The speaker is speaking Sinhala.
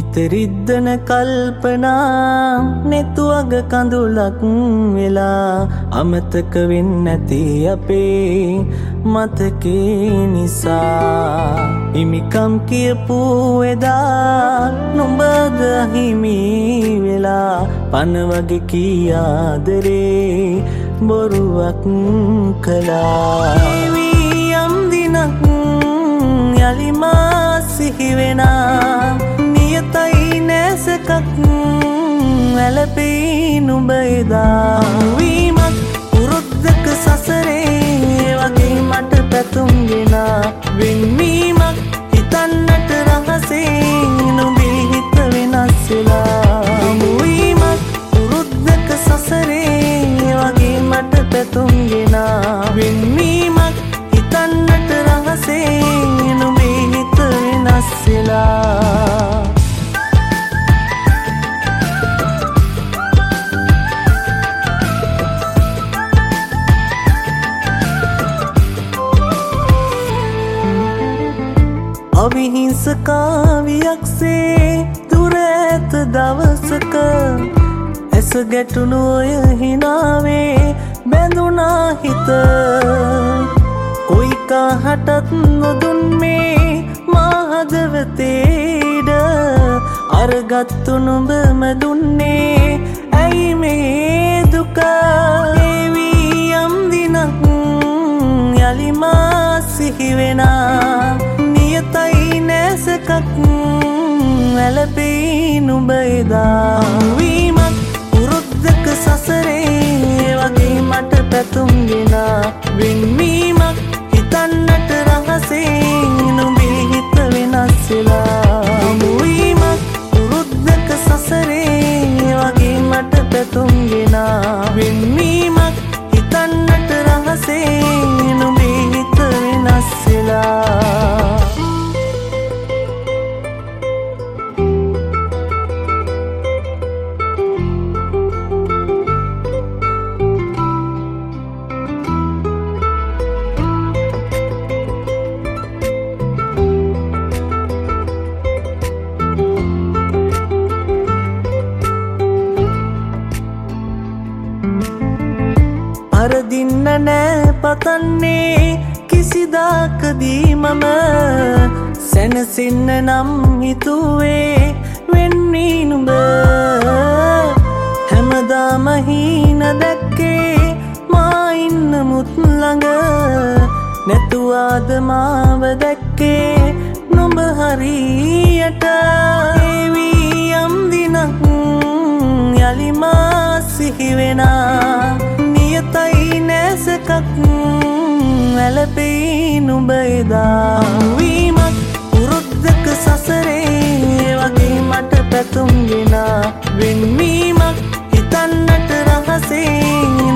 හිතරිද්දන කල්පනා නෙතුවග කඳුලක් වෙලා අමතක වෙන්නැති අපේ මතකේ නිසා හිමිකම් කියපු එදා නුඹද හිමි වෙලා පන වගේ කියාදරේ බොරුවක් කළා යම් දිනක් යලිමා සිහිවෙනා නියතයි නැසකක් වැළපී නුඹ එදා වීමක් පුරුද්දක සසරේ වගේ මට පැතුම් ගෙනා වෙන්වීමක් හිතන්නට රහසේ නුඹේ හිත වෙනස් වෙලා වීමක් පුරුද්දක සසරේ වගේ මට පැතුම් ගෙනා වෙන්වීමක් හිතන්නට රහසේ නුඹේ හිත වෙනස් වෙලා අවිහිංසකාවියක්සේ දුර ඇත දවසක ඇස ගැටුණු ඔය හිනාවේ බැඳුනා හිත කොයි කාහටත් නොදුන් මේ මාහදවතේඩ අරගත්තු නුඹම දුන්නේ ඇයි මේ දුක ඒවී යම් දිනක් යලිමා සිහිවෙනා නියතයි නැසකක් වැළපී නුඹ එදා වීමක් පුරුද්දක සසරේ වගේ මට පැතුම් ගෙනා වෙන්වීමක් හිතන්නට රහසේ නුඹේ හිත වෙනස් වෙලා වීමක් පුරුද්දක සසරේ වගේ මට පැතුම් ගෙනා වෙන්වීමක් හිතන්නට රහසේ නුඹේ හිත වෙනස් වෙලා අරදින්න නෑ පතන්නේ කිසිදාකදී මම සැනසෙන්න නම් හිතුවේ වෙන්නේ නුඹ හැමදාම හීන දැක්කේ මා ඉන්න මුත් ළඟ නැතුවාද මාව දැක්කේ නුඹ හරියට ඒවී යම් දිනක් යලිමා සිහිවෙනා නියතයි නැසකක් වැළපී නුඹ එදා වීමක් පුරුද්දක සසරේ වගේ මට පැතුම් ගෙනා වෙන්වීමක් හිතන්නට රහසේ